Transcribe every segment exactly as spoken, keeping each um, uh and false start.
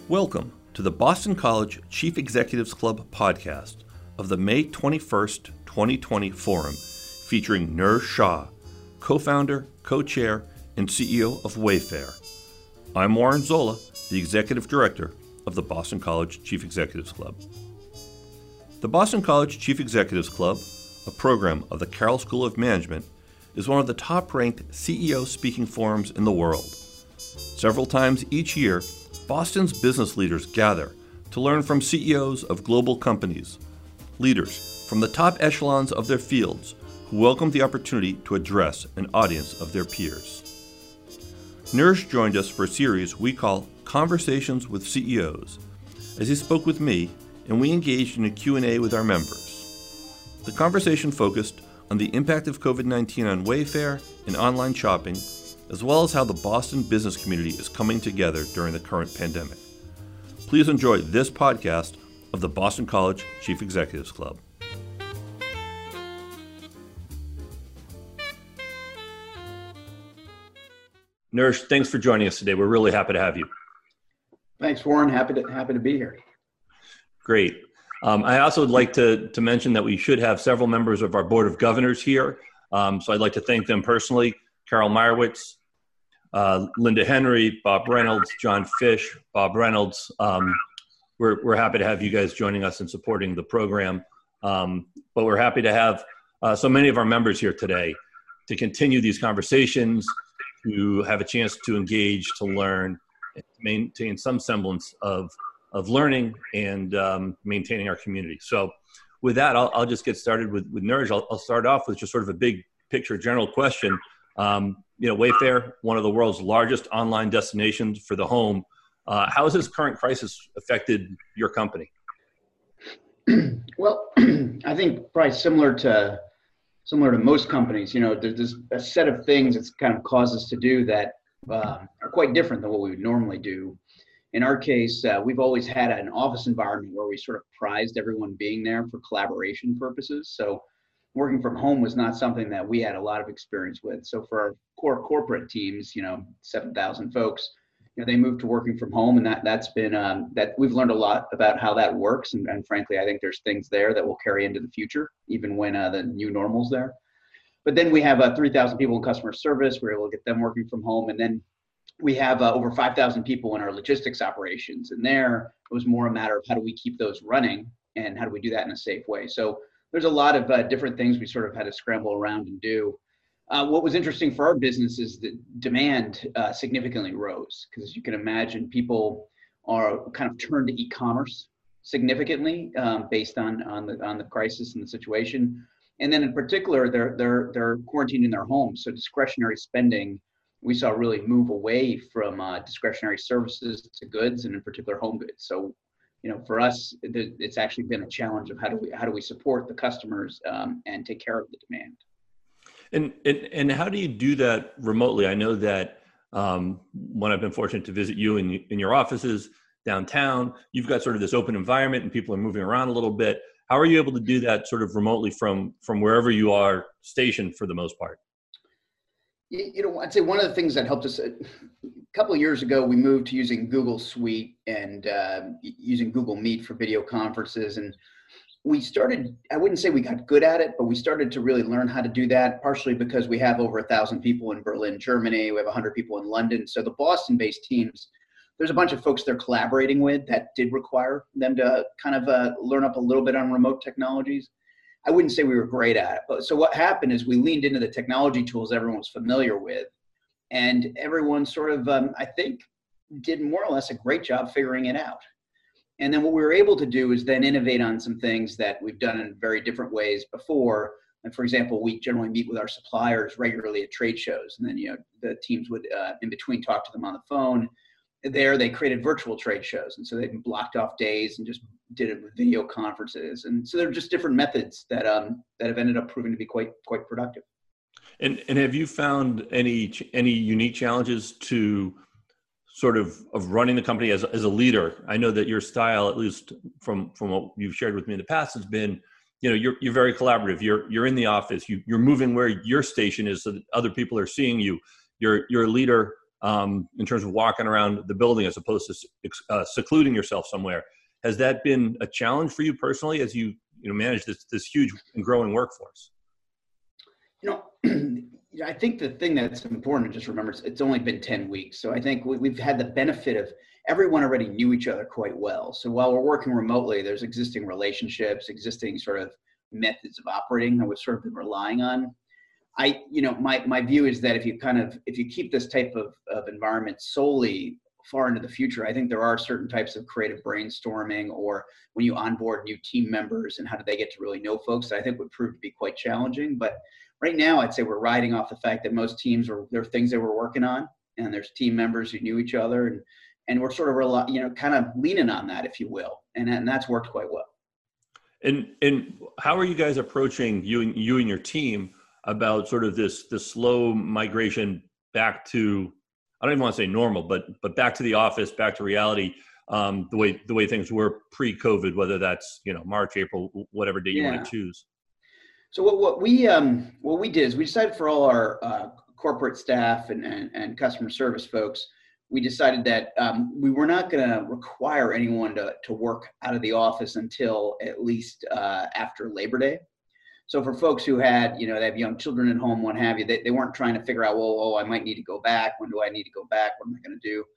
Welcome to the Boston College Chief Executives Club podcast of the May twenty-first, twenty twenty Forum featuring Niraj Shah, co-founder, co-chair, and C E O of Wayfair. I'm Warren Zola, the Executive Director of the Boston College Chief Executives Club. The Boston College Chief Executives Club, a program of the Carroll School of Management, is one of the top-ranked C E O speaking forums in the world. Several times each year, Boston's business leaders gather to learn from C E Os of global companies, leaders from the top echelons of their fields who welcome the opportunity to address an audience of their peers. Niraj joined us for a series we call Conversations with C E Os, as he spoke with me and we engaged in a Q and A with our members. The conversation focused on the impact of COVID nineteen on Wayfair and online shopping, as well as how the Boston business community is coming together during the current pandemic. Please enjoy this podcast of the Boston College Chief Executives Club. Niraj, thanks for joining us today. We're really happy to have you. Thanks, Warren. Happy to happy to be here. Great. Um, I also would like to, to mention that we should have several members of our Board of Governors here. Um, so I'd like to thank them personally. Carol Meyerowitz, uh, Linda Henry, Bob Reynolds, John Fish, Bob Reynolds. Um, we're, we're happy to have you guys joining us and supporting the program. Um, but we're happy to have uh, so many of our members here today to continue these conversations, to have a chance to engage, to learn, and maintain some semblance of, of learning and um, maintaining our community. So with that, I'll, I'll just get started with, with Niraj. I'll, I'll start off with just sort of a big picture general question. Um, you know, Wayfair, one of the world's largest online destinations for the home. Uh, how has this current crisis affected your company? Well, I think probably similar to similar to most companies. You know, there's, there's a set of things that's kind of caused us to do that uh, are quite different than what we would normally do. In our case, uh, we've always had an office environment where we sort of prized everyone being there for collaboration purposes. So working from home was not something that we had a lot of experience with. So for our core corporate teams, you know, seven thousand folks, you know, they moved to working from home, and that that's been um, that we've learned a lot about how that works. And, and frankly, I think there's things there that will carry into the future, even when uh, the new normal's there. But then we have uh, three thousand people in customer service. We're able to get them working from home, and then we have uh, over five thousand people in our logistics operations. And there, it was more a matter of how do we keep those running, and how do we do that in a safe way. So there's a lot of uh, different things we sort of had to scramble around and do. Uh, what was interesting for our business is that demand uh, significantly rose, because as you can imagine, people are kind of turned to e-commerce significantly um, based on, on, the, on the crisis and the situation. And then in particular, they're, they're, they're quarantined in their homes. So discretionary spending, we saw really move away from uh, discretionary services to goods, and in particular home goods. So you know, for us, it's actually been a challenge of how do we how do we support the customers um, and take care of the demand. And, and and how do you do that remotely? I know that um, when I've been fortunate to visit you in in your offices downtown, you've got sort of this open environment and people are moving around a little bit. How are you able to do that sort of remotely from from wherever you are stationed for the most part? You know, I'd say one of the things that helped us, a couple of years ago, we moved to using Google Suite and uh, using Google Meet for video conferences. And we started, I wouldn't say we got good at it, but we started to really learn how to do that, partially because we have over a thousand people in Berlin, Germany. We have a hundred people in London. So the Boston-based teams, there's a bunch of folks they're collaborating with that did require them to kind of uh, learn up a little bit on remote technologies. I wouldn't say we were great at it. But so what happened is we leaned into the technology tools everyone was familiar with, and everyone sort of, um, I think, did more or less a great job figuring it out. And then what we were able to do is then innovate on some things that we've done in very different ways before. And for example, we generally meet with our suppliers regularly at trade shows, and then you know the teams would uh, in between talk to them on the phone. There, they created virtual trade shows, and so they blocked off days and just did it with video conferences. And so there are just different methods that um, that have ended up proving to be quite quite productive. And and have you found any any unique challenges to sort of of running the company as as a leader? I know that your style, at least from from what you've shared with me in the past, has been, you know, you're you're very collaborative. You're you're in the office. You you're moving where your station is so that other people are seeing you. You're you're a leader um, in terms of walking around the building as opposed to uh, secluding yourself somewhere. Has that been a challenge for you personally as you you know manage this this huge and growing workforce? You know, I think the thing that's important to just remember is it's only been ten weeks. So I think we, we've had the benefit of everyone already knew each other quite well. So while we're working remotely, there's existing relationships, existing sort of methods of operating that we've sort of been relying on. I, you know, my, my view is that if you kind of, if you keep this type of, of environment solely far into the future, I think there are certain types of creative brainstorming, or when you onboard new team members and how do they get to really know folks, that I think would prove to be quite challenging. But right now, I'd say we're riding off the fact that most teams are, there are things they were working on, and there's team members who knew each other, and, and we're sort of, rely, you know, kind of leaning on that, if you will. And, and that's worked quite well. And, and how are you guys approaching you and you and your team about sort of this, this slow migration back to, I don't even want to say normal, but, but back to the office, back to reality, um, the way, the way things were pre-COVID, whether that's, you know, March, April, whatever day you yeah. want to choose? So what, what we um, what we did is we decided for all our uh, corporate staff and, and, and customer service folks, we decided that um, we were not going to require anyone to, to work out of the office until at least uh, after Labor Day. So for folks who had, you know, they have young children at home, what have you, they, they weren't trying to figure out, well, oh, I might need to go back. When do I need to go back? What am I going to do?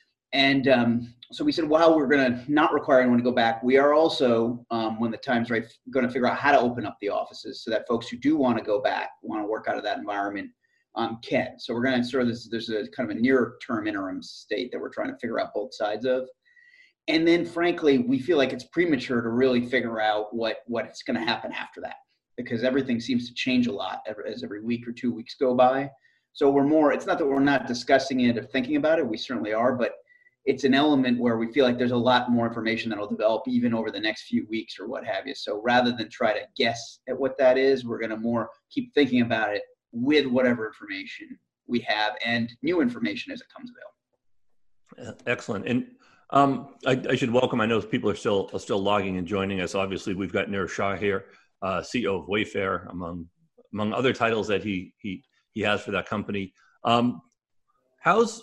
And um, so we said, while we're going to not require anyone to go back, we are also, um, when the time's right, going to figure out how to open up the offices so that folks who do want to go back, want to work out of that environment, um, can. So we're going to sort of, this, there's a kind of a near-term interim state that we're trying to figure out both sides of. And then, frankly, we feel like it's premature to really figure out what what's going to happen after that, because everything seems to change a lot every, as every week or two weeks go by. So we're more, it's not that we're not discussing it or thinking about it, we certainly are, but it's an element where we feel like there's a lot more information that'll develop even over the next few weeks or what have you. So rather than try to guess at what that is, we're going to more keep thinking about it with whatever information we have and new information as it comes available. Excellent. And um, I, I should welcome, I know people are still are still logging and joining us. Obviously, we've got Nir Shah here, uh, C E O of Wayfair, among among other titles that he he he has for that company. Um, how's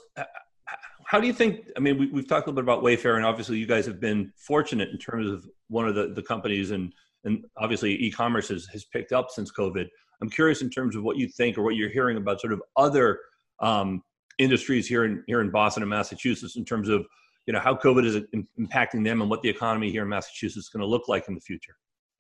How do you think, I mean, we, we've talked a little bit about Wayfair, and obviously you guys have been fortunate in terms of one of the, the companies, and, and obviously e-commerce has, has picked up since COVID. I'm curious in terms of what you think or what you're hearing about sort of other um, industries here in here in Boston and Massachusetts in terms of, you know, how COVID is impacting them and what the economy here in Massachusetts is going to look like in the future.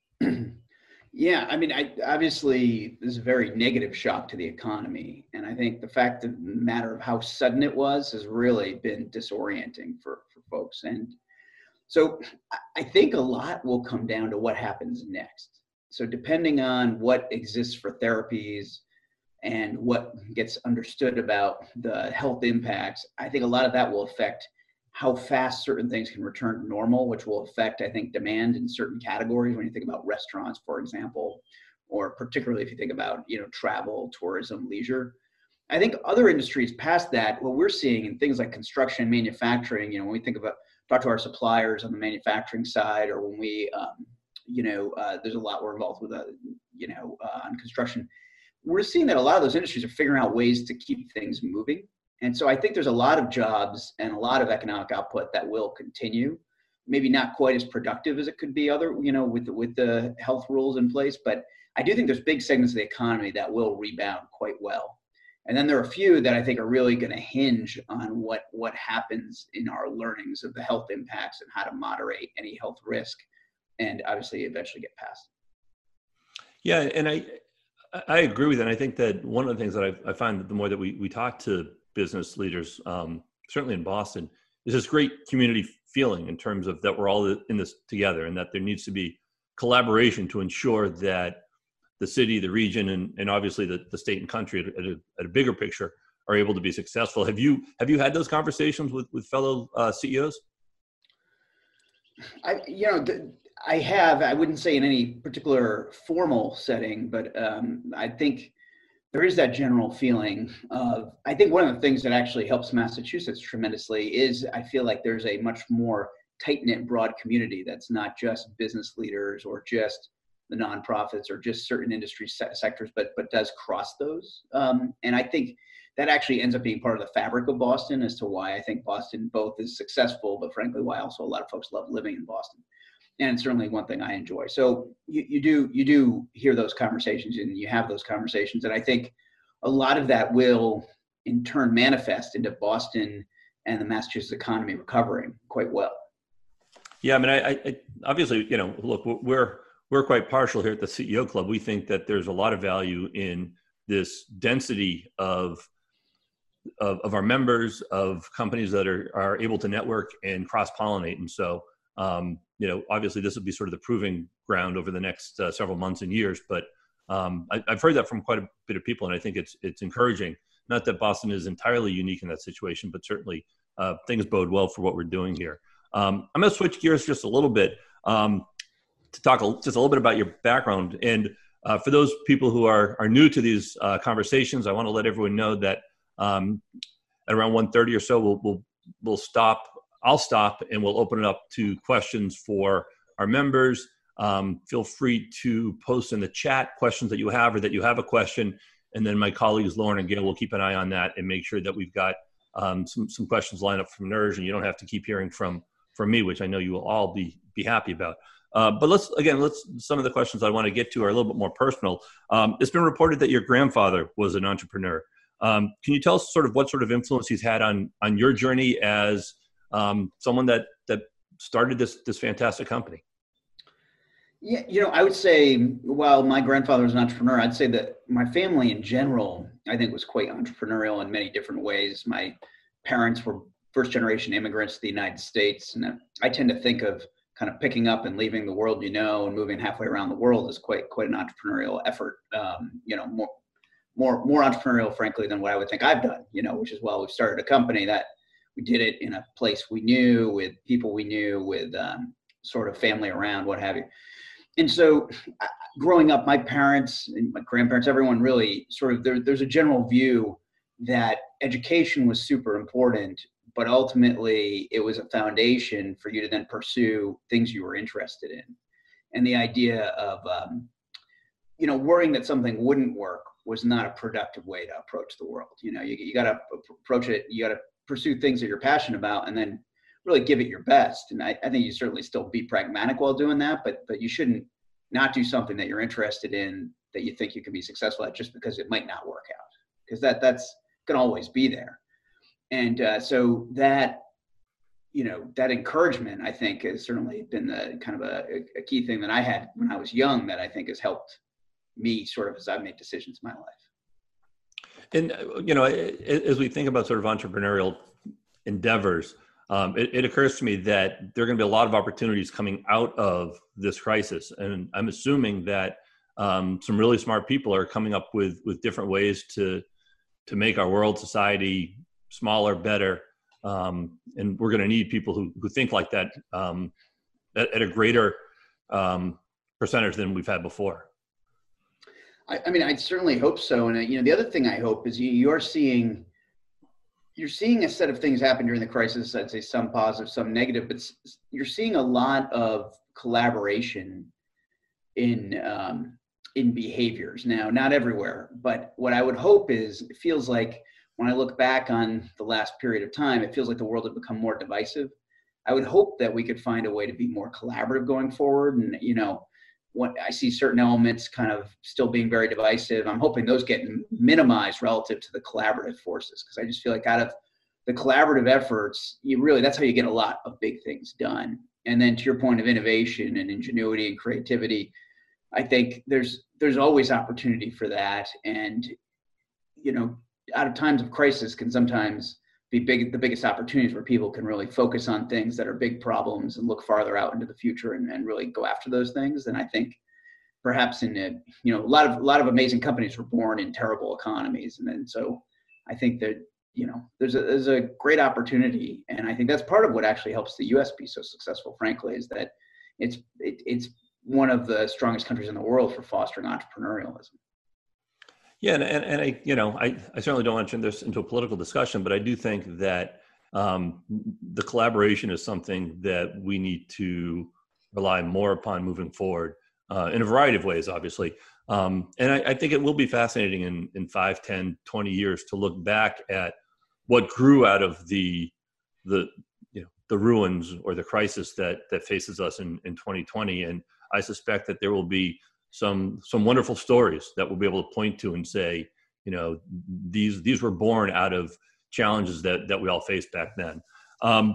Yeah, I mean, I, obviously, this is a very negative shock to the economy. And I think the fact of the matter of how sudden it was has really been disorienting for, for folks. And so I think a lot will come down to what happens next. So depending on what exists for therapies and what gets understood about the health impacts, I think a lot of that will affect how fast certain things can return to normal, which will affect, I think, demand in certain categories. When you think about restaurants, for example, or particularly if you think about, you know, travel, tourism, leisure. I think other industries past that, what we're seeing in things like construction, manufacturing, you know, when we think about, talk to our suppliers on the manufacturing side, or when we, um, you know, uh, there's a lot we're involved with, uh, you know, uh, on construction. We're seeing that a lot of those industries are figuring out ways to keep things moving. And so I think there's a lot of jobs and a lot of economic output that will continue, maybe not quite as productive as it could be other, you know, with, with the health rules in place, but I do think there's big segments of the economy that will rebound quite well. And then there are a few that I think are really going to hinge on what, what happens in our learnings of the health impacts and how to moderate any health risk and obviously eventually get past. Yeah, and I I agree with that. And I think that one of the things that I, I find that the more that we, we talk to business leaders, um, certainly in Boston, is this great community feeling in terms of that we're all in this together, and that there needs to be collaboration to ensure that the city, the region, and, and obviously the, the state and country at, at, a, at a bigger picture are able to be successful. Have you have you had those conversations with, with fellow uh, C E Os? I, you know, th- I have. I wouldn't say in any particular formal setting, but um, I think there is that general feeling of, I think one of the things that actually helps Massachusetts tremendously is I feel like there's a much more tight-knit, broad community that's not just business leaders or just the nonprofits or just certain industry se- sectors, but but does cross those. Um, and I think that actually ends up being part of the fabric of Boston as to why I think Boston both is successful, but frankly, why also a lot of folks love living in Boston. And it's certainly one thing I enjoy. So you, you do you do hear those conversations and you have those conversations. And I think a lot of that will in turn manifest into Boston and the Massachusetts economy recovering quite well. Yeah, I mean, I, I obviously, you know, look, we're we're quite partial here at the C E O Club. We think that there's a lot of value in this density of of, of our members, of companies that are are able to network and cross-pollinate. And so, um, you know, obviously this will be sort of the proving ground over the next uh, several months and years. But um, I, I've heard that from quite a bit of people, and I think it's it's encouraging. Not that Boston is entirely unique in that situation, but certainly uh, things bode well for what we're doing here. Um, I'm going to switch gears just a little bit um, to talk a, just a little bit about your background. And uh, for those people who are are new to these uh, conversations, I want to let everyone know that um, at around one thirty or so, we'll, we'll we'll stop. I'll stop, and we'll open it up to questions for our members. Um, feel free to post in the chat questions that you have, or that you have a question, and then my colleagues Lauren and Gail will keep an eye on that and make sure that we've got um, some some questions lined up from N E R J, and you don't have to keep hearing from. from me, which I know you will all be be happy about. Uh, but let's, again, let's, some of the questions I want to get to are a little bit more personal. Um, it's been reported that your grandfather was an entrepreneur. Um, can you tell us sort of what sort of influence he's had on on your journey as um, someone that that started this this fantastic company? Yeah, you know, I would say, while my grandfather was an entrepreneur, I'd say that my family in general, I think, was quite entrepreneurial in many different ways. My parents were first-generation immigrants to the United States, and I tend to think of kind of picking up and leaving the world you know and moving halfway around the world as quite quite an entrepreneurial effort. Um, you know, more more more entrepreneurial, frankly, than what I would think I've done. You know, which is, well, we've started a company that we did it in a place we knew, with people we knew, with um, sort of family around, what have you. And so, uh, growing up, my parents and my grandparents, everyone really sort of there, there's a general view that education was super important, but ultimately it was a foundation for you to then pursue things you were interested in. And the idea of, um, you know, worrying that something wouldn't work was not a productive way to approach the world. You know, you, you got to approach it, you got to pursue things that you're passionate about, and then really give it your best. And I, I think you certainly still be pragmatic while doing that, but but you shouldn't not do something that you're interested in that you think you can be successful at just because it might not work out, because that that's can always be there. And uh, so that, you know, that encouragement, I think, has certainly been the kind of a, a key thing that I had when I was young that I think has helped me sort of as I've made decisions in my life. And, you know, as we think about sort of entrepreneurial endeavors, um, it, it occurs to me that there are going to be a lot of opportunities coming out of this crisis. And I'm assuming that um, some really smart people are coming up with, with different ways to, to make our world, society smaller, better. Um, and we're going to need people who, who think like that um, at, at a greater um, percentage than we've had before. I, I mean, I certainly hope so. And, uh, you know, the other thing I hope is you, you're seeing, you're seeing a set of things happen during the crisis. I'd say some positive, some negative, but you're seeing a lot of collaboration in, um, in behaviors. Now, not everywhere, but what I would hope is, it feels like when I look back on the last period of time, it feels like the world had become more divisive. I would hope that we could find a way to be more collaborative going forward. And, you know, what I see certain elements kind of still being very divisive. I'm hoping those get minimized relative to the collaborative forces, because I just feel like out of the collaborative efforts, you really, that's how you get a lot of big things done. And then to your point of innovation and ingenuity and creativity, I think there's there's always opportunity for that. And, you know, out of times of crisis can sometimes be big, the biggest opportunities where people can really focus on things that are big problems and look farther out into the future and, and really go after those things. And I think perhaps in a, you know, a lot of, a lot of amazing companies were born in terrible economies. And then, so I think that, you know, there's a, there's a great opportunity. And I think that's part of what actually helps the U S be so successful, frankly, is that it's, it, it's one of the strongest countries in the world for fostering entrepreneurialism. Yeah, and, and, and I, you know, I, I certainly don't want to turn this into a political discussion, but I do think that um, the collaboration is something that we need to rely more upon moving forward uh, in a variety of ways, obviously. Um, and I, I think it will be fascinating in, in five, ten, twenty years to look back at what grew out of the, the, you know, the ruins or the crisis that, that faces us in, in twenty twenty. And I suspect that there will be some, some wonderful stories that we'll be able to point to and say, you know, these, these were born out of challenges that, that we all faced back then. Um,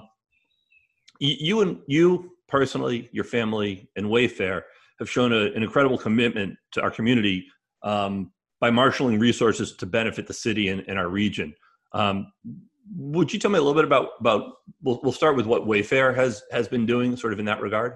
you and you personally, your family, and Wayfair have shown a, an incredible commitment to our community um, by marshaling resources to benefit the city and, and our region. Um, would you tell me a little bit about, about we'll, we'll start with what Wayfair has, has been doing sort of in that regard?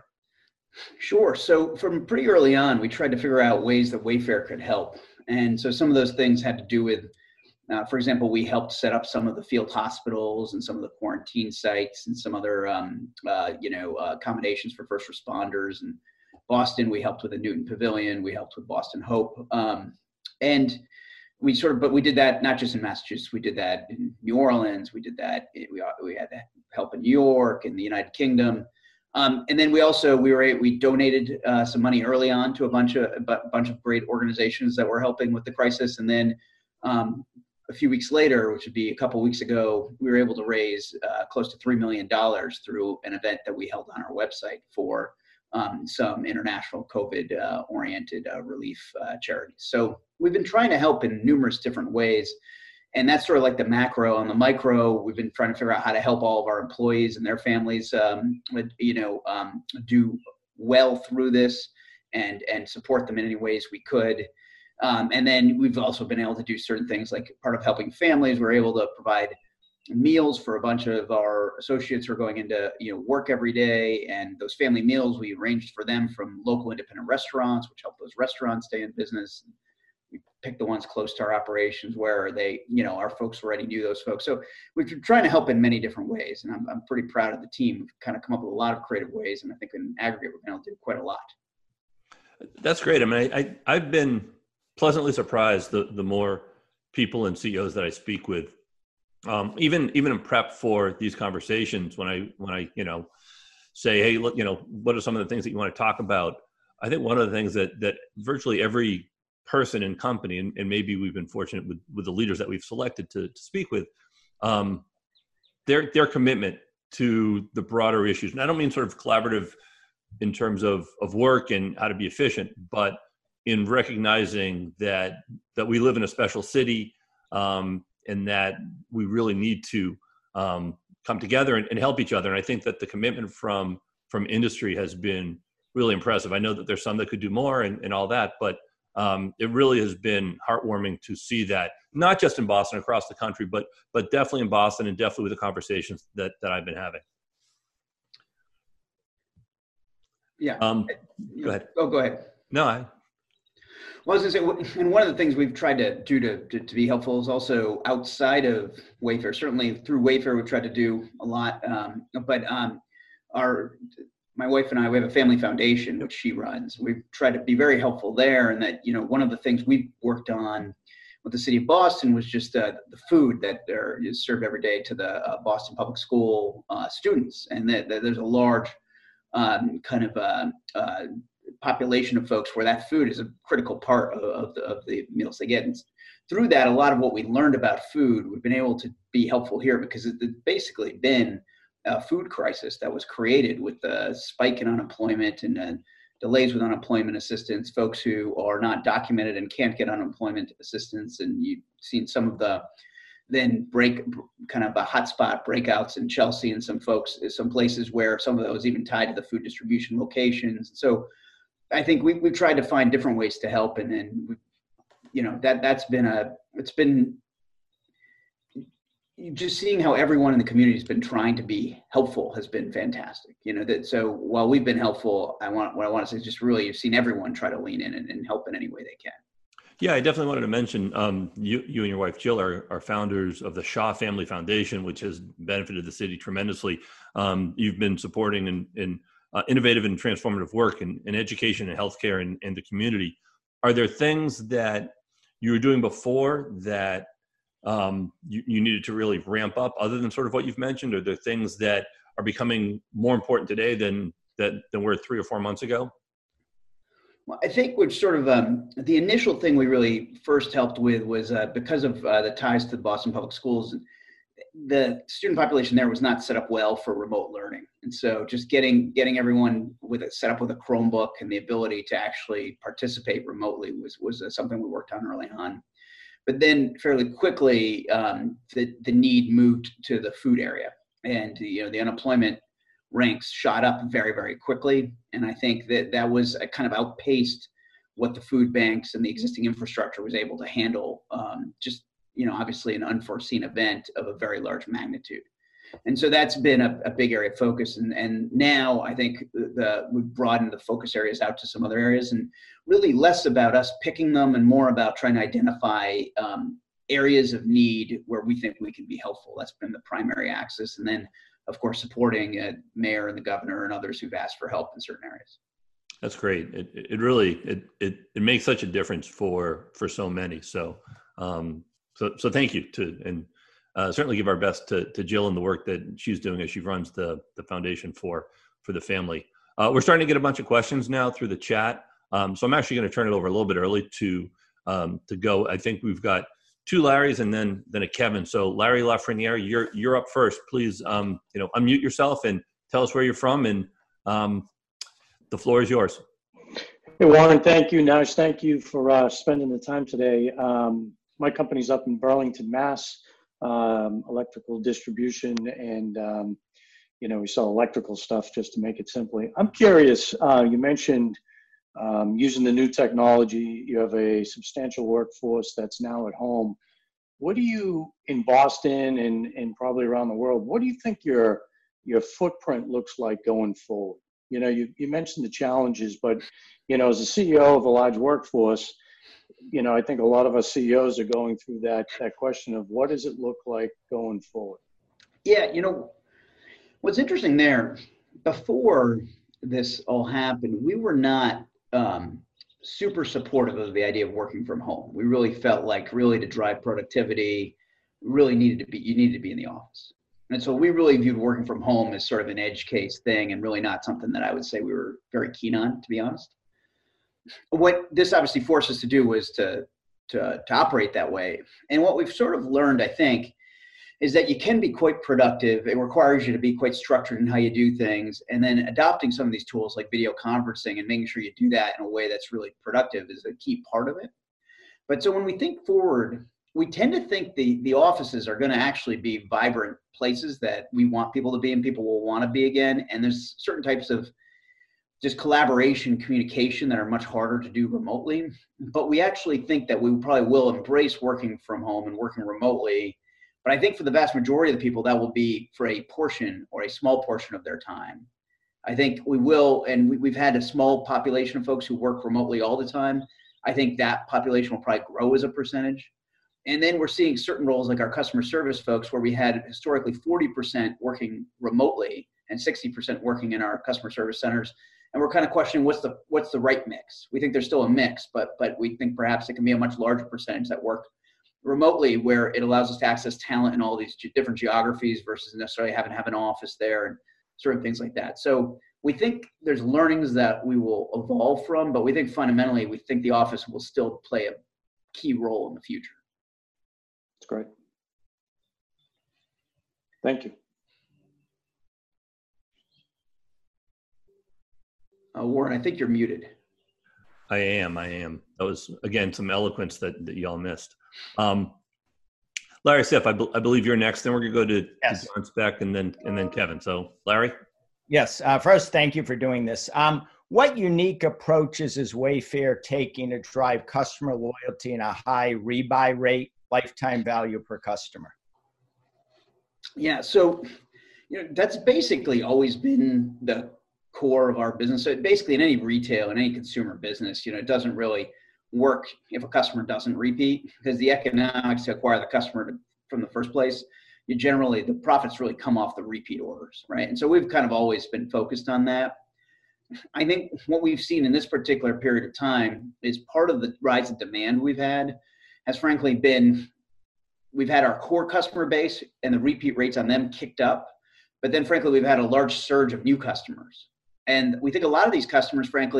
Sure. So from pretty early on, we tried to figure out ways that Wayfair could help. And so some of those things had to do with, uh, for example, we helped set up some of the field hospitals and some of the quarantine sites and some other, um, uh, you know, uh, accommodations for first responders. And Boston, we helped with the Newton Pavilion. We helped with Boston Hope. Um, and we sort of, but we did that not just in Massachusetts. We did that in New Orleans. We did that. We we had help in New York and the United Kingdom. Um, and then we also, we were, we donated uh, some money early on to a bunch of, a bunch of great organizations that were helping with the crisis. And then um, a few weeks later, which would be a couple of weeks ago, we were able to raise uh, close to three million dollars through an event that we held on our website for um, some international COVID uh, oriented uh, relief uh, charities. So we've been trying to help in numerous different ways. And that's sort of like the macro. On the micro, we've been trying to figure out how to help all of our employees and their families, um, you know, um, do well through this and and support them in any ways we could. Um, and then we've also been able to do certain things like part of helping families. We're able to provide meals for a bunch of our associates who are going into you know work every day. And those family meals, we arranged for them from local independent restaurants, which help those restaurants stay in business. We picked the ones close to our operations where they, you know, our folks already knew those folks. So we're trying to help in many different ways. And I'm, I'm pretty proud of the team. We've kind of come up with a lot of creative ways. And I think in aggregate, we're going to do quite a lot. That's great. I mean, I, I, I've been pleasantly surprised the, the more people and C E Os that I speak with, um, even, even in prep for these conversations, when I, when I, you know, say, hey, look, you know, what are some of the things that you want to talk about? I think one of the things that, that virtually every person and company, and, and maybe we've been fortunate with, with the leaders that we've selected to, to speak with, um, their their commitment to the broader issues. And I don't mean sort of collaborative in terms of, of work and how to be efficient, but in recognizing that that we live in a special city um, and that we really need to um, come together and, and help each other. And I think that the commitment from from industry has been really impressive. I know that there's some that could do more and, and all that, but Um, it really has been heartwarming to see that, not just in Boston, across the country, but but definitely in Boston and definitely with the conversations that, that I've been having. Yeah. Um, go ahead. Oh, go ahead. No, I. Well, I was going to say, and one of the things we've tried to do to, to, to be helpful is also outside of Wayfair. Certainly through Wayfair, we've tried to do a lot, um, but um, our my wife and I, we have a family foundation, which she runs. We've tried to be very helpful there. And that, you know, one of the things we've worked on with the city of Boston was just uh, the food that are, is served every day to the uh, Boston Public School uh, students. And that, that there's a large um, kind of uh, uh, population of folks where that food is a critical part of, of, the, of the meals they get. And through that, a lot of what we learned about food, we've been able to be helpful here because it's basically been a food crisis that was created with the spike in unemployment and uh, delays with unemployment assistance, folks who are not documented and can't get unemployment assistance. And you've seen some of the then break kind of a hotspot breakouts in Chelsea and some folks, some places where some of that was even tied to the food distribution locations. So I think we, we've tried to find different ways to help. And then, we, you know, that that's been a, it's been, just seeing how everyone in the community has been trying to be helpful has been fantastic. You know, that so while we've been helpful, I want what I want to say is just really you've seen everyone try to lean in and, and help in any way they can. Yeah, I definitely wanted to mention um, you, you and your wife Jill are, are founders of the Shaw Family Foundation, which has benefited the city tremendously. Um, you've been supporting in, in uh, innovative and transformative work in, in education and healthcare and, and the community. Are there things that you were doing before that um, you, you needed to really ramp up other than sort of what you've mentioned? Are there things that are becoming more important today than, that, than were three or four months ago? Well, I think which sort of um, the initial thing we really first helped with was uh, because of uh, the ties to the Boston Public Schools, the student population there was not set up well for remote learning. And so just getting getting everyone with it set up with a Chromebook and the ability to actually participate remotely was, was uh, something we worked on early on. But then fairly quickly, um, the, the need moved to the food area. And you know the unemployment ranks shot up very, very quickly. And I think that that was a kind of outpaced what the food banks and the existing infrastructure was able to handle, um, just, you know, obviously an unforeseen event of a very large magnitude. And so that's been a, a big area of focus. And, and now I think the, we've broadened the focus areas out to some other areas, and really less about us picking them and more about trying to identify um, areas of need where we think we can be helpful. That's been the primary axis. And then of course, supporting a mayor and the governor and others who've asked for help in certain areas. That's great. It it really it it it makes such a difference for for so many. So um so so thank you to and uh, certainly give our best to to Jill and the work that she's doing as she runs the the foundation for for the family. Uh, we're starting to get a bunch of questions now through the chat. Um, so I'm actually going to turn it over a little bit early to um to go. I think we've got two Larrys and then then a Kevin. So Larry Lafreniere, you're you're up first. Please, um, you know, unmute yourself and tell us where you're from, and um, the floor is yours. Hey Warren, thank you. Nash, thank you for uh, spending the time today. Um, my company's up in Burlington, Mass. Um, electrical distribution, and um, you know, we sell electrical stuff just to make it simple. I'm curious. Uh, you mentioned. Um, using the new technology, you have a substantial workforce that's now at home. What do you, in Boston and, and probably around the world, what do you think your your footprint looks like going forward? You know, you, you mentioned the challenges, but, you know, as a C E O of a large workforce, you know, I think a lot of us C E Os are going through that, that question of what does it look like going forward? Yeah, you know, what's interesting there, before this all happened, we were not um, super supportive of the idea of working from home. We really felt like really to drive productivity, really needed to be, you needed to be in the office. And so we really viewed working from home as sort of an edge case thing and really not something that I would say we were very keen on, to be honest. What this obviously forced us to do was to, to, to operate that way. And what we've sort of learned, I think, is that you can be quite productive. It requires you to be quite structured in how you do things. And then adopting some of these tools like video conferencing and making sure you do that in a way that's really productive is a key part of it. But so when we think forward, we tend to think the, the offices are gonna actually be vibrant places that we want people to be and people will wanna be again. And there's certain types of just collaboration, communication that are much harder to do remotely. But we actually think that we probably will embrace working from home and working remotely. But I think for the vast majority of the people, that will be for a portion or a small portion of their time. I think we will, and we, we've had a small population of folks who work remotely all the time. I think that population will probably grow as a percentage. And then we're seeing certain roles like our customer service folks where we had historically forty percent working remotely and sixty percent working in our customer service centers. And we're kind of questioning what's the what's the right mix. We think there's still a mix, but but we think perhaps it can be a much larger percentage that work remotely, where it allows us to access talent in all these different geographies versus necessarily having to have an office there and certain things like that. So we think there's learnings that we will evolve from, but we think fundamentally, we think the office will still play a key role in the future. That's great. Thank you. Uh, Warren, I think you're muted. I am, I am. That was, again, some eloquence that, that y'all missed. Um, Larry Siff, I, be, I believe you're next. Then we're going to go to, yes. to John Speck and then and then Kevin. So, Larry? Yes. Uh, first, thank you for doing this. Um, what unique approaches is Wayfair taking to drive customer loyalty and a high rebuy rate, lifetime value per customer? Yeah, so you know that's basically always been the core of our business. So basically, in any retail, in any consumer business, you know, it doesn't really work if a customer doesn't repeat, because the economics to acquire the customer to, from the first place, you generally, the profits really come off the repeat orders, right? And so we've kind of always been focused on that. I think what we've seen in this particular period of time is part of the rise in demand we've had has frankly been, we've had our core customer base and the repeat rates on them kicked up, but then frankly, we've had a large surge of new customers. And we think a lot of these customers, frankly,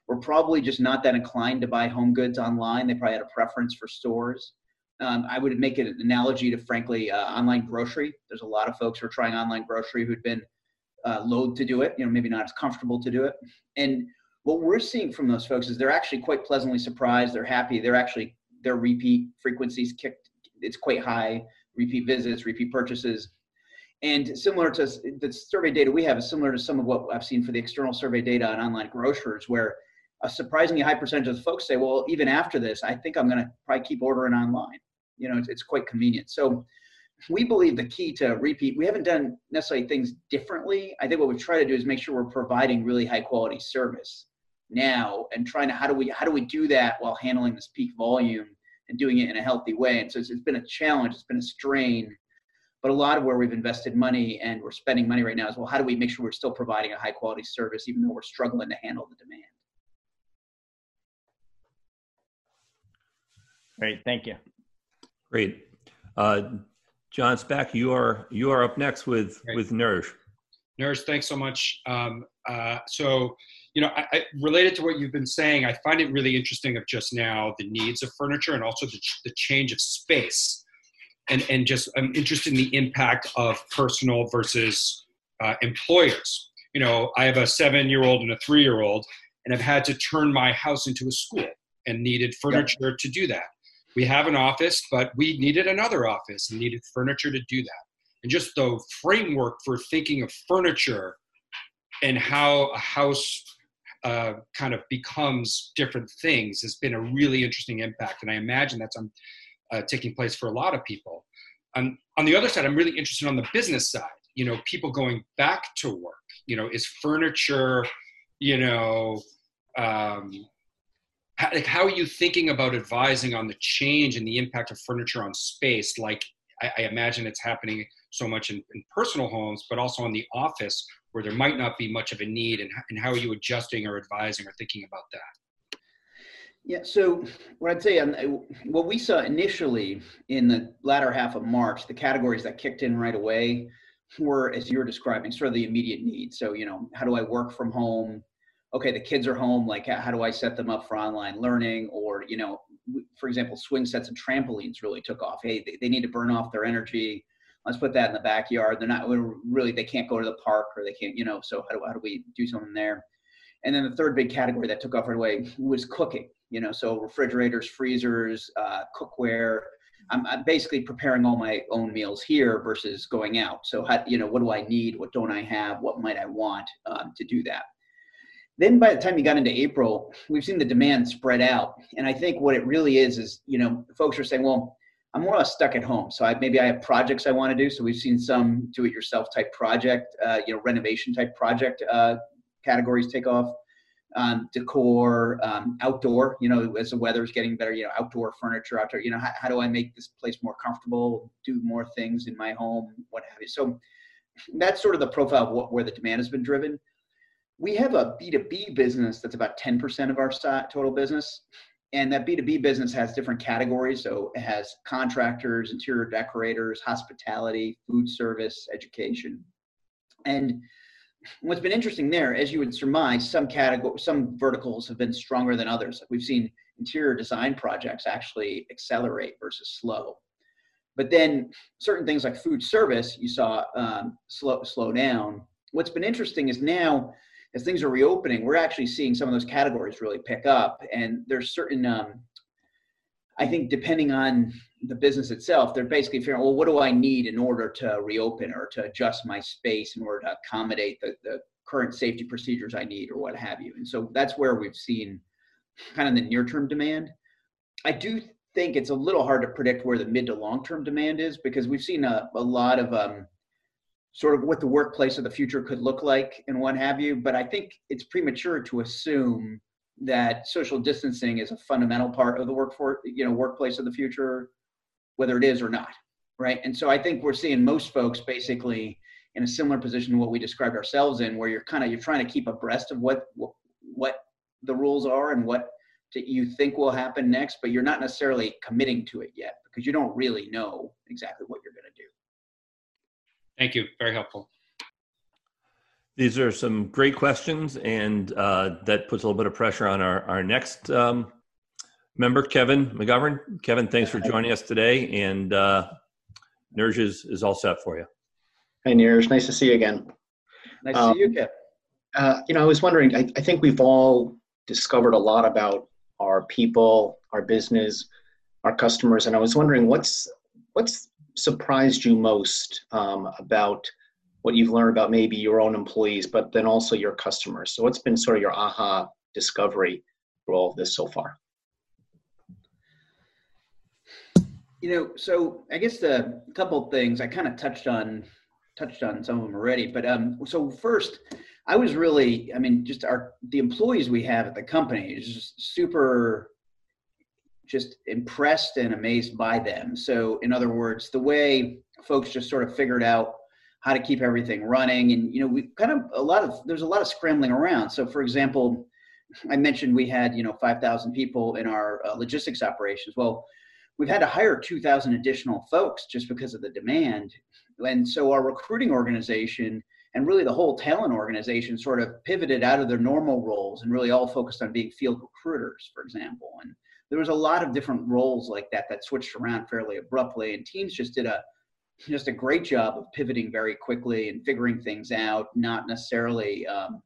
were probably just not that inclined to buy home goods online. They probably had a preference for stores. Um, I would make an analogy to, frankly, uh, online grocery. There's a lot of folks who are trying online grocery who'd been uh, loath to do it, you know, maybe not as comfortable to do it. And what we're seeing from those folks is they're actually quite pleasantly surprised. They're happy. They're actually, their repeat frequencies kicked, it's quite high, repeat visits, repeat purchases. And similar to the survey data we have is similar to some of what I've seen for the external survey data on online grocers, where a surprisingly high percentage of the folks say, well, even after this, I think I'm going to probably keep ordering online. You know, it's, it's quite convenient. So we believe the key to repeat, we haven't done necessarily things differently. I think what we try to do is make sure we're providing really high quality service now, and trying to, how do we, how do we do that while handling this peak volume and doing it in a healthy way? And so it's, it's been a challenge, it's been a strain, but a lot of where we've invested money and we're spending money right now is, well, how do we make sure we're still providing a high quality service, even though we're struggling to handle the demand? Great, thank you. Great. Uh, John Spack, you are you are up next with Great. with Nourish. Nourish, thanks so much. Um, uh, so, you know, I, I, related to what you've been saying, I find it really interesting of just now the needs of furniture and also the, the change of space. And, and just I'm interested in the impact of personal versus uh, employers. You know, I have a seven-year-old and a three-year-old, and I've had to turn my house into a school and needed furniture yep. to do that. We have an office, but we needed another office and needed furniture to do that. And just the framework for thinking of furniture and how a house uh, kind of becomes different things has been a really interesting impact. And I imagine that's um, uh, taking place for a lot of people. Um, on the other side, I'm really interested on the business side, you know, people going back to work. You know, is furniture, you know, um, how, like how are you thinking about advising on the change and the impact of furniture on space? Like, I, I imagine it's happening so much in, in personal homes, but also in the office where there might not be much of a need. And, and how are you adjusting or advising or thinking about that? Yeah, so what I'd say, um, what we saw initially in the latter half of March, the categories that kicked in right away were, as you were describing, sort of the immediate needs. So, you know, how do I work from home? Okay, the kids are home, like how do I set them up for online learning? Or, you know, for example, swing sets and trampolines really took off. Hey, they, they need to burn off their energy. Let's put that in the backyard. They're not really, they can't go to the park, or they can't, you know, so how do, how do we do something there? And then the third big category that took off right away was cooking, you know, so refrigerators, freezers, uh, cookware. I'm, I'm basically preparing all my own meals here versus going out. So, how, you know, what do I need? What don't I have? What might I want um, to do that? Then by the time you got into April, we've seen the demand spread out. And I think what it really is, is, you know, folks are saying, well, I'm more or less stuck at home. So I, maybe I have projects I want to do. So we've seen some do-it-yourself type project, uh, you know, renovation type project uh, categories take off. Um, decor, um, outdoor, you know, as the weather's getting better, you know, outdoor furniture, outdoor, you know, how, how do I make this place more comfortable, do more things in my home, what have you. So that's sort of the profile of what, where the demand has been driven. We have a B two B business that's about ten percent of our total business. And that B two B business has different categories. So it has contractors, interior decorators, hospitality, food service, education. And what's been interesting there, as you would surmise, some category, some verticals have been stronger than others. We've seen interior design projects actually accelerate versus slow. But then certain things like food service, you saw um, slow, slow down. What's been interesting is now, as things are reopening, we're actually seeing some of those categories really pick up. And there's certain, um, I think depending on the business itself, they're basically figuring, well, what do I need in order to reopen or to adjust my space in order to accommodate the, the current safety procedures I need or what have you. And so that's where we've seen kind of the near-term demand. I do think it's a little hard to predict where the mid to long-term demand is, because we've seen a, a lot of um, sort of what the workplace of the future could look like and what have you. But I think it's premature to assume that social distancing is a fundamental part of the workforce, you know, workplace of the future, whether it is or not, right? And so I think we're seeing most folks basically in a similar position to what we described ourselves in, where you're kind of, you're trying to keep abreast of what, what the rules are and what to, you think will happen next, but you're not necessarily committing to it yet because you don't really know exactly what you're going to do. Thank you. Very helpful. These are some great questions, and uh, that puts a little bit of pressure on our, our next um, member, Kevin McGovern. Kevin, thanks for joining us today, and uh, Niraj is, is all set for you. Hi, Niraj. Nice to see you again. Nice to um, see you, Kevin. Uh, you know, I was wondering, I, I think we've all discovered a lot about our people, our business, our customers, and I was wondering what's what's surprised you most um, about what you've learned about maybe your own employees, but then also your customers. So what's been sort of your aha discovery for all of this so far? You know, so I guess the couple things I kind of touched on, touched on some of them already, but um, so first, I was really, I mean, just our, the employees we have at the company is just super, just impressed and amazed by them. So in other words, the way folks just sort of figured out how to keep everything running. And, you know, we kind of a lot of, there's a lot of scrambling around. So for example, I mentioned we had, you know, five thousand people in our uh, logistics operations. Well, we've had to hire two thousand additional folks just because of the demand. And so our recruiting organization and really the whole talent organization sort of pivoted out of their normal roles and really all focused on being field recruiters, for example. And there was a lot of different roles like that that switched around fairly abruptly, and teams just did a just a great job of pivoting very quickly and figuring things out, not necessarily, um,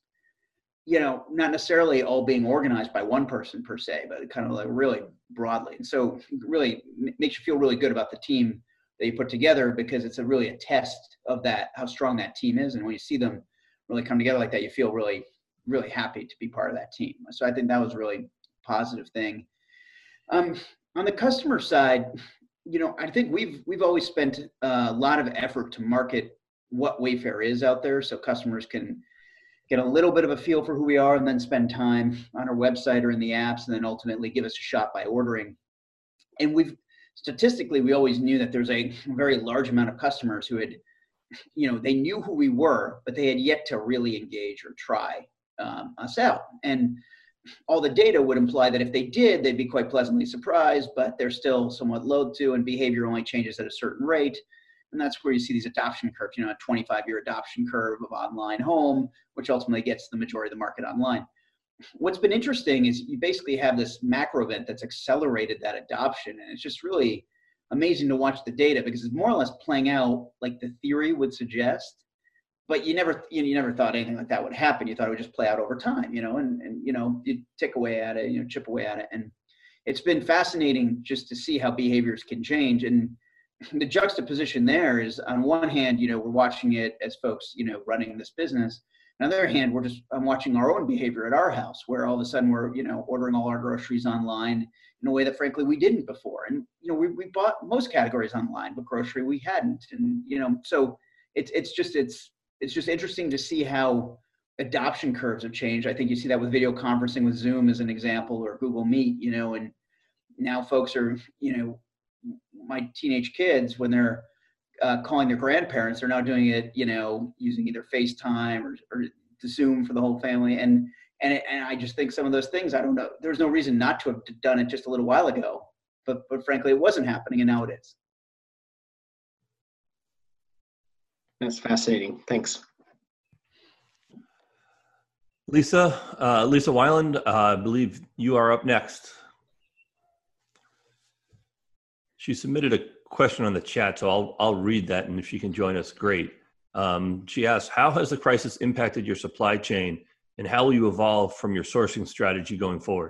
you know, not necessarily all being organized by one person per se, but kind of like really broadly. And so it really makes you feel really good about the team that you put together, because it's a really a test of that, how strong that team is. And when you see them really come together like that, you feel really, really happy to be part of that team. So I think that was a really positive thing. Um, on the customer side, you know, I think we've we've always spent a lot of effort to market what Wayfair is out there, so customers can get a little bit of a feel for who we are, and then spend time on our website or in the apps, and then ultimately give us a shot by ordering. And we've statistically, we always knew that there's a very large amount of customers who had, you know, they knew who we were, but they had yet to really engage or try um, us out. And all the data would imply that if they did, they'd be quite pleasantly surprised, but they're still somewhat loath to, and behavior only changes at a certain rate. And that's where you see these adoption curves, you know, a twenty-five year adoption curve of online home, which ultimately gets the majority of the market online. What's been interesting is you basically have this macro event that's accelerated that adoption. And it's just really amazing to watch the data, because it's more or less playing out like the theory would suggest. But you never, you, know, you never thought anything like that would happen. You thought it would just play out over time, you know, and, and, you know, you tick away at it, you know, chip away at it. And it's been fascinating just to see how behaviors can change. And the juxtaposition there is, on one hand, you know, we're watching it as folks, you know, running this business. On the other hand, we're just, I'm watching our own behavior at our house, where all of a sudden we're, you know, ordering all our groceries online in a way that frankly we didn't before. And, you know, we, we bought most categories online, but grocery we hadn't. And, you know, so it's, it's just, it's, it's just interesting to see how adoption curves have changed. I think you see that with video conferencing with Zoom as an example, or Google Meet, you know, and now folks are, you know, my teenage kids, when they're uh, calling their grandparents, they're now doing it, you know, using either FaceTime or, or to Zoom for the whole family. And, and, it, and I just think some of those things, I don't know, there's no reason not to have done it just a little while ago, but, but frankly, it wasn't happening, and now it is. That's fascinating. Thanks. Lisa, uh, Lisa Weiland, uh, I believe you are up next. She submitted a question on the chat, so I'll, I'll read that, and if she can join us, great. Um, she asks, how has the crisis impacted your supply chain, and how will you evolve from your sourcing strategy going forward?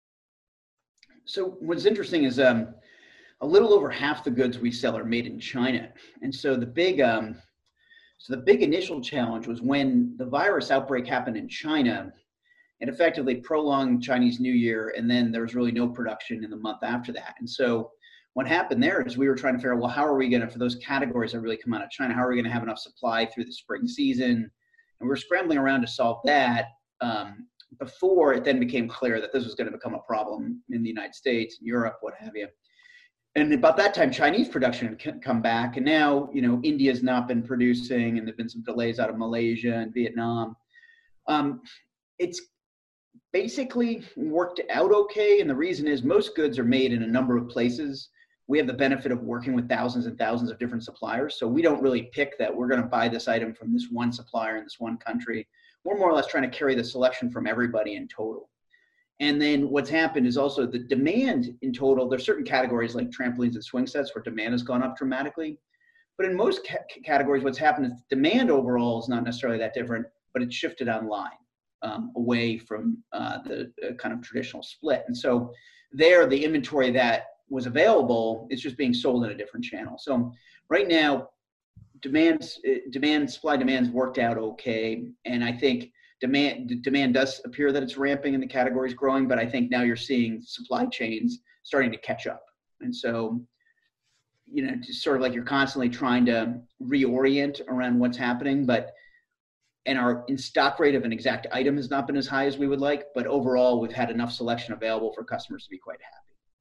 So what's interesting is um, a little over half the goods we sell are made in China. And so the big, um, so the big initial challenge was when the virus outbreak happened in China. It effectively prolonged Chinese New Year, and then there was really no production in the month after that. And so what happened there is we were trying to figure out, well, how are we going to, for those categories that really come out of China, how are we going to have enough supply through the spring season? And we were scrambling around to solve that um, before it then became clear that this was going to become a problem in the United States, Europe, what have you. And about that time, Chinese production had come back, and now, you know, India's not been producing, and there've been some delays out of Malaysia and Vietnam. Um, it's basically worked out okay, and the reason is most goods are made in a number of places. we have the benefit of working with thousands and thousands of different suppliers. So we don't really pick that we're going to buy this item from this one supplier in this one country. We're more or less trying to carry the selection from everybody in total. And then what's happened is also the demand in total. There's certain categories like trampolines and swing sets where demand has gone up dramatically. But in most ca- categories, what's happened is demand overall is not necessarily that different, but it's shifted online um, away from uh, the uh, kind of traditional split. And so there, the inventory that was available is just being sold in a different channel. So right now, demand, demand, supply demand's worked out okay. And I think demand, demand does appear that it's ramping and the category is growing, but I think now you're seeing supply chains starting to catch up. And so, you know, just sort of like you're constantly trying to reorient around what's happening, but and our in-stock rate of an exact item has not been as high as we would like, but overall we've had enough selection available for customers to be quite happy.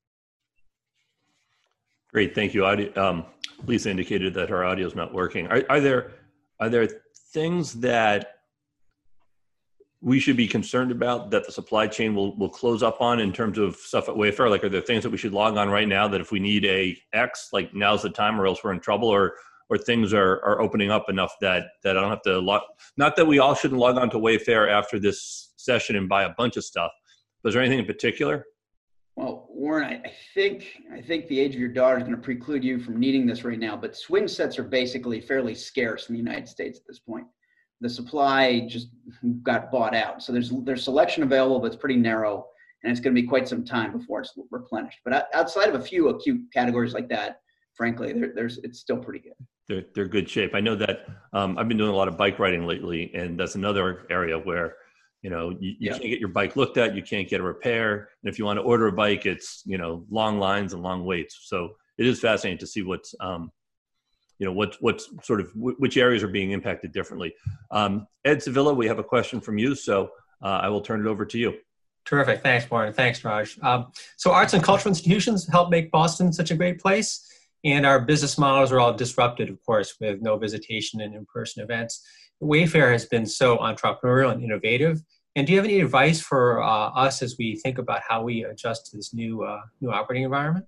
Great, thank you. Audio, um, Lisa indicated that her audio is not working. Are, are there are there things that we should be concerned about that the supply chain will will close up on in terms of stuff at Wayfair? Like, are there things that we should log on right now that if we need a X, like now's the time, or else we're in trouble, or or things are are opening up enough that that I don't have to log? Not that we all shouldn't log on to Wayfair after this session and buy a bunch of stuff, but is there anything in particular? Well, Warren, I, I think I think the age of your daughter is going to preclude you from needing this right now, but swing sets are basically fairly scarce in the United States at this point. The supply just got bought out. So there's there's selection available, but it's pretty narrow, and it's going to be quite some time before it's replenished. But outside of a few acute categories like that, frankly, there, there's it's still pretty good. They're, they're good shape. I know that um, I've been doing a lot of bike riding lately, and that's another area where, you know, you, you yeah. can't get your bike looked at, you can't get a repair. And if you want to order a bike, it's, you know, long lines and long waits. So it is fascinating to see what's, um, you know, what, what's sort of, w- which areas are being impacted differently. Um, Ed Sevilla, we have a question from you. So uh, I will turn it over to you. Terrific. Thanks, Warren. Thanks, Raj. Um, so arts and cultural institutions help make Boston such a great place. And our business models are all disrupted, of course, with no visitation and in-person events. Wayfair has been so entrepreneurial and innovative. And do you have any advice for uh, us as we think about how we adjust to this new uh, new operating environment?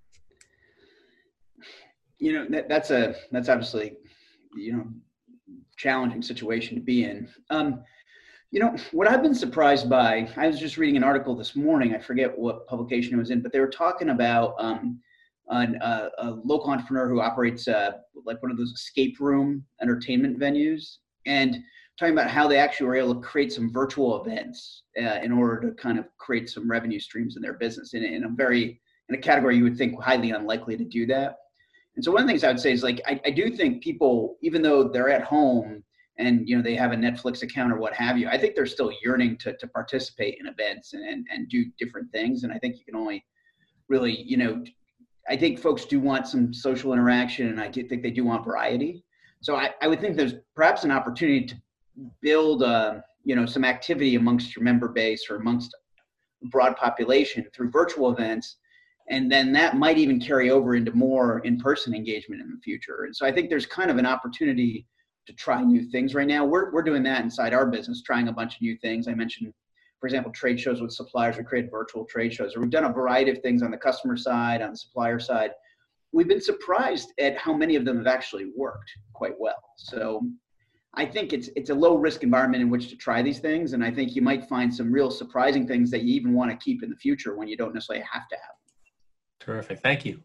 You know, that, that's a that's obviously, you know, challenging situation to be in. Um, you know, what I've been surprised by, I was just reading an article this morning. I forget what publication it was in, but they were talking about um, an, uh, a local entrepreneur who operates uh, like one of those escape room entertainment venues, and talking about how they actually were able to create some virtual events uh, in order to kind of create some revenue streams in their business in, in a very, in a category you would think highly unlikely to do that. And so one of the things I would say is like, I, I do think people, even though they're at home and, you know, they have a Netflix account or what have you, I think they're still yearning to, to participate in events and, and, and do different things. And I think you can only really, you know, I think folks do want some social interaction, and I do think they do want variety. So I, I would think there's perhaps an opportunity to build, uh, you know, some activity amongst your member base or amongst a broad population through virtual events. And then that might even carry over into more in-person engagement in the future. And so I think there's kind of an opportunity to try new things right now. We're we're doing that inside our business, trying a bunch of new things. I mentioned, for example, trade shows with suppliers. We created virtual trade shows, or we've done a variety of things on the customer side, on the supplier side. We've been surprised at how many of them have actually worked quite well. So I think it's it's a low risk environment in which to try these things. And I think you might find some real surprising things that you even want to keep in the future when you don't necessarily have to have them. Terrific. Thank you.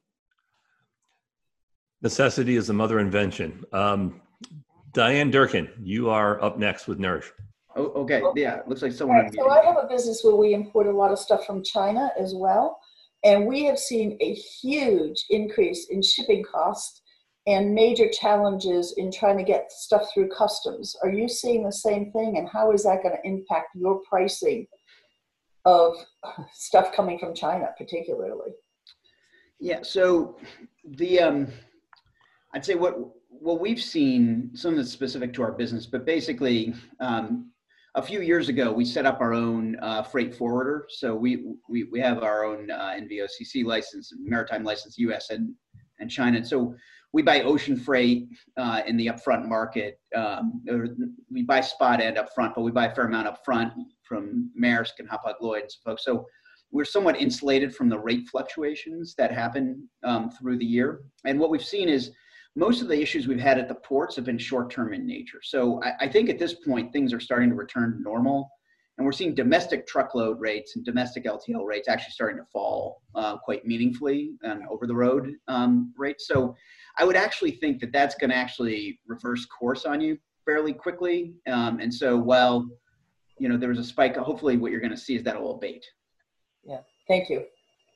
Necessity is the mother invention. Um, Diane Durkin, you are up next with Nourish. Oh, okay. Yeah, looks like someone. Right, so I have a business where we import a lot of stuff from China as well. And we have seen a huge increase in shipping costs and major challenges in trying to get stuff through customs. Are you seeing the same thing? And how is that going to impact your pricing of stuff coming from China particularly? Yeah, so the um, I'd say what what we've seen, some of it's specific to our business, but basically um, a few years ago we set up our own uh, freight forwarder. So we we we have our own uh, N V O C C license, maritime license, U S and and China. And so we buy ocean freight uh, in the upfront market. Um, or we buy spot and upfront, but we buy a fair amount upfront from Maersk and Hapag-Lloyd and some folks. So we're somewhat insulated from the rate fluctuations that happen um, through the year. And what we've seen is most of the issues we've had at the ports have been short-term in nature. So I, I think at this point, things are starting to return to normal. And we're seeing domestic truckload rates and domestic L T L rates actually starting to fall uh, quite meaningfully and over the road um, rates. So I would actually think that that's going to actually reverse course on you fairly quickly. Um, and so while, you know, there was a spike, hopefully what you're going to see is that will abate. Yeah, thank you.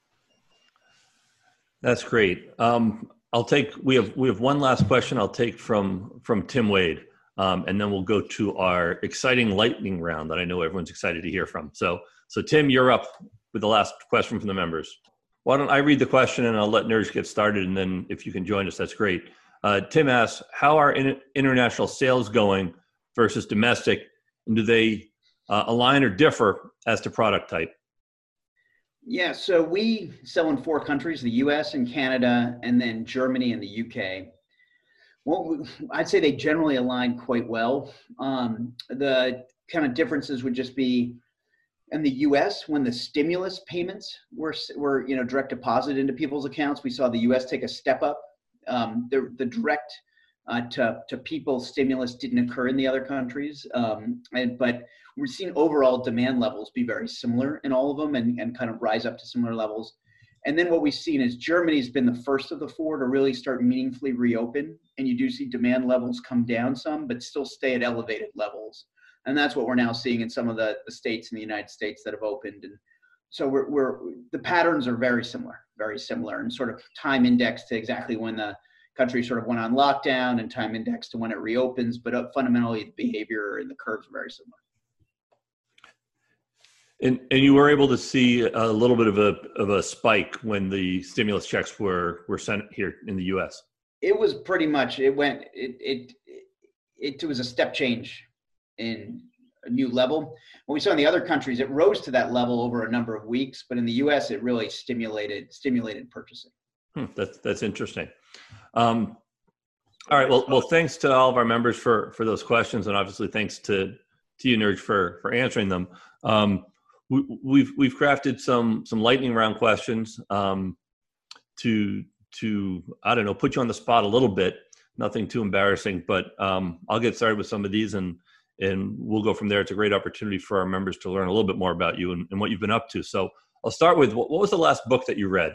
That's great. Um, I'll take, we have, we have one last question I'll take from, from Tim Wade. Um, and then we'll go to our exciting lightning round that I know everyone's excited to hear from. So, so Tim, you're up with the last question from the members. Why don't I read the question and I'll let Nerj get started, and then if you can join us, that's great. Uh, Tim asks, how are in- international sales going versus domestic, and do they uh, align or differ as to product type? Yeah, so we sell in four countries, the U S and Canada, and then Germany and the U K. Well, I'd say they generally align quite well. Um, the kind of differences would just be in the U S when the stimulus payments were, were you know, direct deposit into people's accounts. We saw the U S take a step up. Um, the, the direct uh, to, to people stimulus didn't occur in the other countries. Um, and, but we're seeing overall demand levels be very similar in all of them and, and kind of rise up to similar levels. And then what we've seen is Germany's been the first of the four to really start meaningfully reopen. And you do see demand levels come down some, but still stay at elevated levels. And that's what we're now seeing in some of the, the states in the United States that have opened. And so we're, we're the patterns are very similar, very similar, and sort of time indexed to exactly when the country sort of went on lockdown, and time indexed to when it reopens. But uh, fundamentally, the behavior and the curves are very similar. And, and you were able to see a little bit of a of a spike when the stimulus checks were were sent here in the U S. It was pretty much, it went, it, it, it, it was a step change in a new level. When we saw in the other countries, it rose to that level over a number of weeks, but in the U S, it really stimulated, stimulated purchasing. Hmm, that's, that's interesting. Um, all right. Well, well, thanks to all of our members for, for those questions. And obviously thanks to, to you, Nerj, for, for answering them. Um, we, we've, we've crafted some, some lightning round questions um, to, to, I don't know, put you on the spot a little bit. Nothing too embarrassing, but um, I'll get started with some of these and, and we'll go from there. It's a great opportunity for our members to learn a little bit more about you and, and what you've been up to. So I'll start with, what, what was the last book that you read?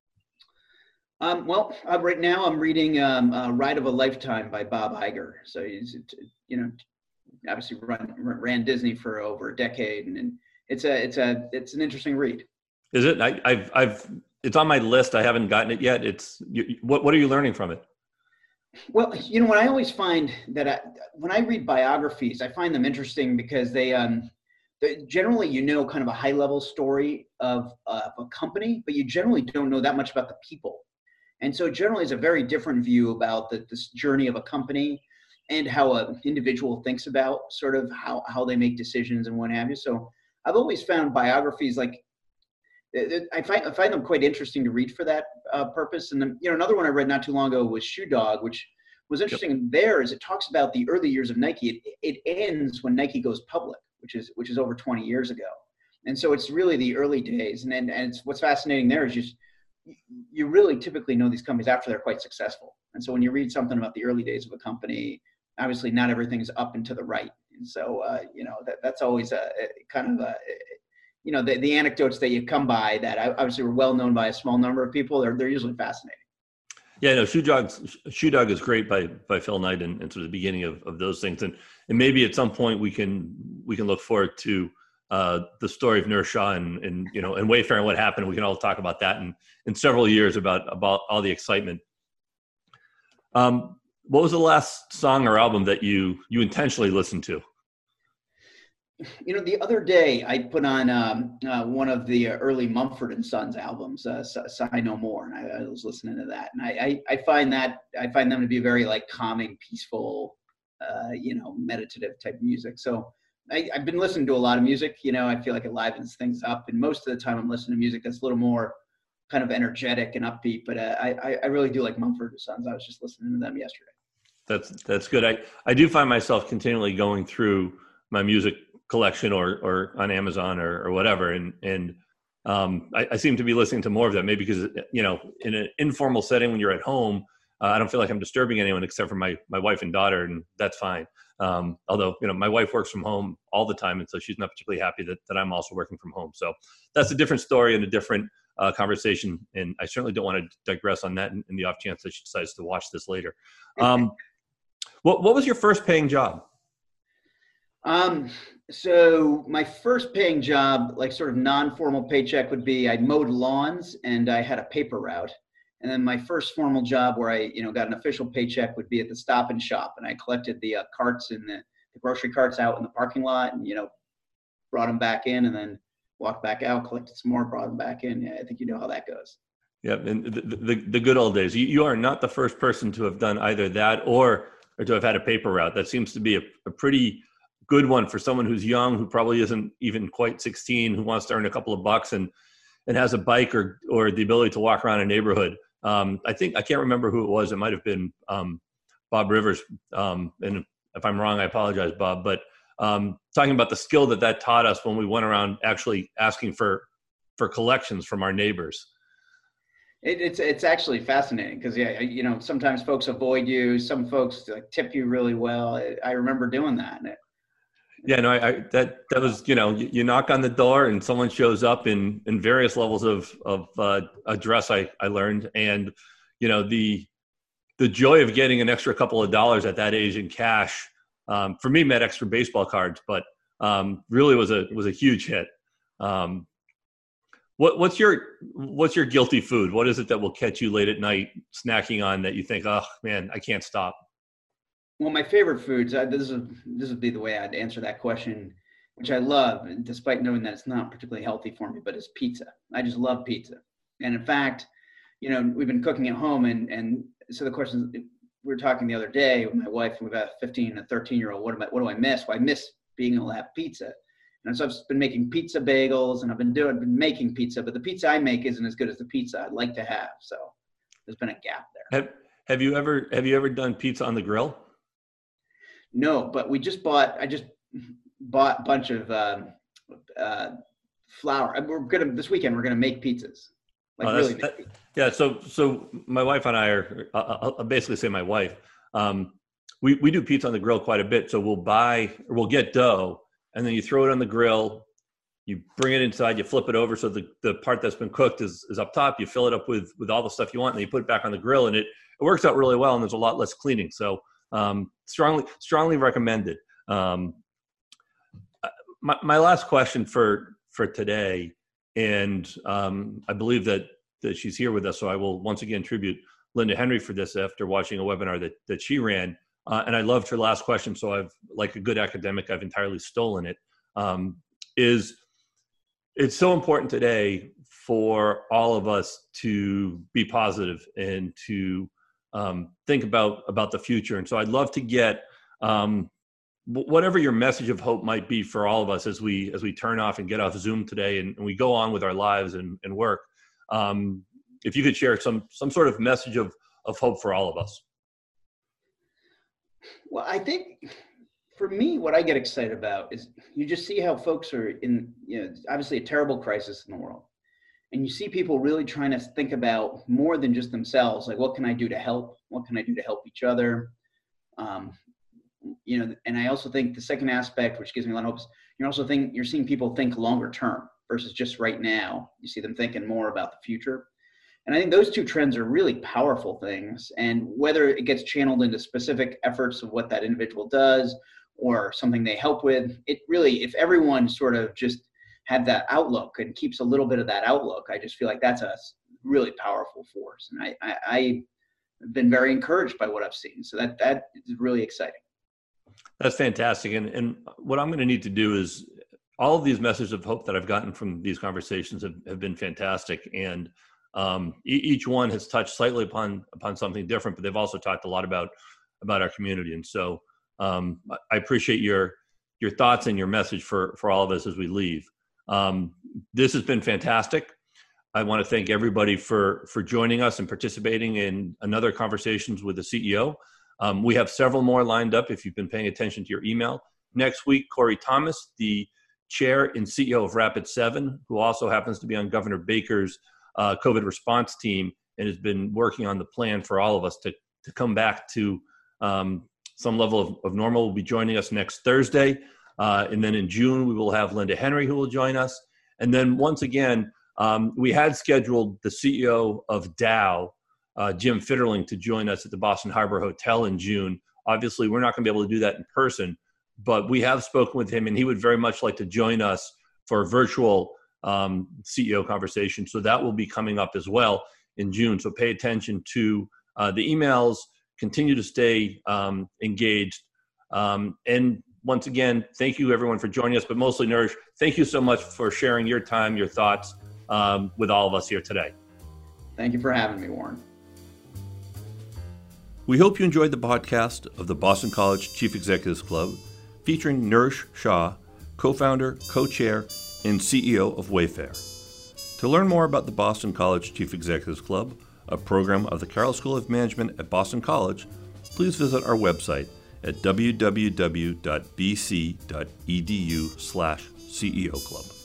Um, well, uh, right now I'm reading um, uh, Ride of a Lifetime by Bob Iger. So he's, you know, obviously run, ran Disney for over a decade, and, and it's a, it's a, it's an interesting read. Is it? I, I've, I've, it's on my list. I haven't gotten it yet. It's you, what, what are you learning from it? Well, you know, what I always find that I, when I read biographies, I find them interesting because they, um, they generally, you know, kind of a high level story of, uh, of a company, but you generally don't know that much about the people. And so generally it's a very different view about the, this journey of a company and how an individual thinks about sort of how, how they make decisions and what have you. So I've always found biographies like, I find, I find them quite interesting to read for that uh, purpose. And then, you know, another one I read not too long ago was Shoe Dog, which was interesting. Yep. There is it talks about the early years of Nike. It, it ends when Nike goes public, which is which is over twenty years ago. And so it's really the early days. And then and it's, what's fascinating there is just you really typically know these companies after they're quite successful. And so when you read something about the early days of a company, obviously not everything is up and to the right. And so uh, you know that that's always a, a kind of a you know, the, the anecdotes that you come by that obviously were well known by a small number of people, they're, they're usually fascinating. Yeah, no, Shoe Dog, Shoe Dog is great by, by Phil Knight and, and sort of the beginning of, of those things. And, and maybe at some point we can, we can look forward to uh, the story of Nerj Shah and, and, you know, and Wayfair and what happened. We can all talk about that in, in several years about, about all the excitement. Um, what was the last song or album that you, you intentionally listened to? You know, the other day I put on um, uh, one of the early Mumford and Sons albums, uh, "Sigh No More," and I, I was listening to that, and I, I, I find that I find them to be very like calming, peaceful, uh, you know, meditative type music. So I, I've been listening to a lot of music. You know, I feel like it livens things up, and most of the time I'm listening to music that's a little more kind of energetic and upbeat. But uh, I, I really do like Mumford and Sons. I was just listening to them yesterday. That's that's good. I I do find myself continually going through my music collection or or on Amazon or, or whatever, and and um, I, I seem to be listening to more of that, maybe because, you know, in an informal setting when you're at home, uh, I don't feel like I'm disturbing anyone except for my my wife and daughter, and that's fine. Um, although, you know, my wife works from home all the time, and so she's not particularly happy that, that I'm also working from home. So that's a different story and a different uh, conversation. And I certainly don't want to digress on that in, in the off chance that she decides to watch this later. Um, what, what was your first paying job? Um, so my first paying job, like sort of non-formal paycheck, would be I mowed lawns and I had a paper route. And then my first formal job where I, you know, got an official paycheck would be at the Stop and Shop, and I collected the uh, carts and the, the grocery carts out in the parking lot, and you know, brought them back in, and then walked back out, collected some more, brought them back in. Yeah, I think you know how that goes. Yeah, and the, the, the good old days. You, you are not the first person to have done either that or or to have had a paper route. That seems to be a, a pretty good one for someone who's young, who probably isn't even quite sixteen, who wants to earn a couple of bucks and and has a bike or or the ability to walk around a neighborhood. Um, I think, I can't remember who it was. It might've been um, Bob Rivers. Um, and if I'm wrong, I apologize, Bob, but um, talking about the skill that that taught us when we went around actually asking for, for collections from our neighbors. It, it's, it's actually fascinating because, yeah, you know, sometimes folks avoid you. Some folks like tip you really well. I, I remember doing that. And it, Yeah, no, I, I that that was, you know, you, you knock on the door and someone shows up in, in various levels of of uh, address. I, I learned, and you know, the the joy of getting an extra couple of dollars at that age in cash um, for me meant extra baseball cards, but um, really was a was a huge hit. Um, what what's your what's your guilty food? What is it that will catch you late at night snacking on that you think, oh man, I can't stop? Well, my favorite foods, uh, this is this would be the way I'd answer that question, which I love, despite knowing that it's not particularly healthy for me, but it's pizza. I just love pizza. And in fact, you know, we've been cooking at home, and and so the question is, we were talking the other day with my wife, we've got a fifteen and thirteen year old, what am I, what do I miss? Well, I miss being able to have pizza. And so I've been making pizza bagels, and I've been doing, been making pizza, but the pizza I make isn't as good as the pizza I'd like to have. So there's been a gap there. Have Have you ever Have you ever done pizza on the grill? No, but we just bought, I just bought a bunch of um, uh, flour. We're going to, this weekend, we're going to make pizzas. Like oh, really that, make pizzas. Yeah. So, so my wife and I are, I'll, I'll basically say my wife, um, we, we do pizza on the grill quite a bit. So we'll buy, or we'll get dough, and then you throw it on the grill, you bring it inside, you flip it over. So the, the part that's been cooked is, is up top. You fill it up with, with all the stuff you want, and then you put it back on the grill, and it, it works out really well. And there's a lot less cleaning. So, Um, strongly, strongly recommended. Um, my, my last question for, for today, and um, I believe that, that she's here with us, so I will once again tribute Linda Henry for this after watching a webinar that, that she ran. Uh, and I loved her last question, so I've, like a good academic, I've entirely stolen it, um, is it's so important today for all of us to be positive and to Um, think about about the future. And so I'd love to get um, w- whatever your message of hope might be for all of us as we as we turn off and get off Zoom today and, and we go on with our lives and, and work. Um, if you could share some some sort of message of of hope for all of us. Well, I think for me, what I get excited about is you just see how folks are in, you know, obviously a terrible crisis in the world. And you see people really trying to think about more than just themselves. Like, what can I do to help? What can I do to help each other? Um, you know, and I also think the second aspect, which gives me a lot of hope, is you're also think you're seeing people think longer term versus just right now. You see them thinking more about the future. And I think those two trends are really powerful things. And whether it gets channeled into specific efforts of what that individual does or something they help with, it really, if everyone sort of just had that outlook and keeps a little bit of that outlook, I just feel like that's a really powerful force. And I, I, I've been very encouraged by what I've seen. So that, that is really exciting. That's fantastic. And, and what I'm going to need to do is all of these messages of hope that I've gotten from these conversations have, have been fantastic. And um, e- each one has touched slightly upon, upon something different, but they've also talked a lot about, about our community. And so um, I appreciate your, your thoughts and your message for, for all of us as we leave. Um, this has been fantastic. I want to thank everybody for, for joining us and participating in another Conversations with the C E O. Um, we have several more lined up if you've been paying attention to your email. Next week, Corey Thomas, the Chair and C E O of Rapid seven, who also happens to be on Governor Baker's uh, COVID response team and has been working on the plan for all of us to, to come back to um, some level of, of normal, will be joining us next Thursday. Uh, and then in June, we will have Linda Henry, who will join us. And then once again, um, we had scheduled the C E O of Dow, uh, Jim Fitterling, to join us at the Boston Harbor Hotel in June. Obviously, we're not going to be able to do that in person, but we have spoken with him, and he would very much like to join us for a virtual um, C E O conversation. So that will be coming up as well in June. So pay attention to uh, the emails, continue to stay um, engaged. Um, and once again, thank you everyone for joining us, but mostly Nourish, thank you so much for sharing your time, your thoughts um, with all of us here today. Thank you for having me, Warren. We hope you enjoyed the podcast of the Boston College Chief Executives Club, featuring Nourish Shah, co-founder, co-chair, and C E O of Wayfair. To learn more about the Boston College Chief Executives Club, a program of the Carroll School of Management at Boston College, please visit our website at w w w dot b c dot e d u slash C E O club.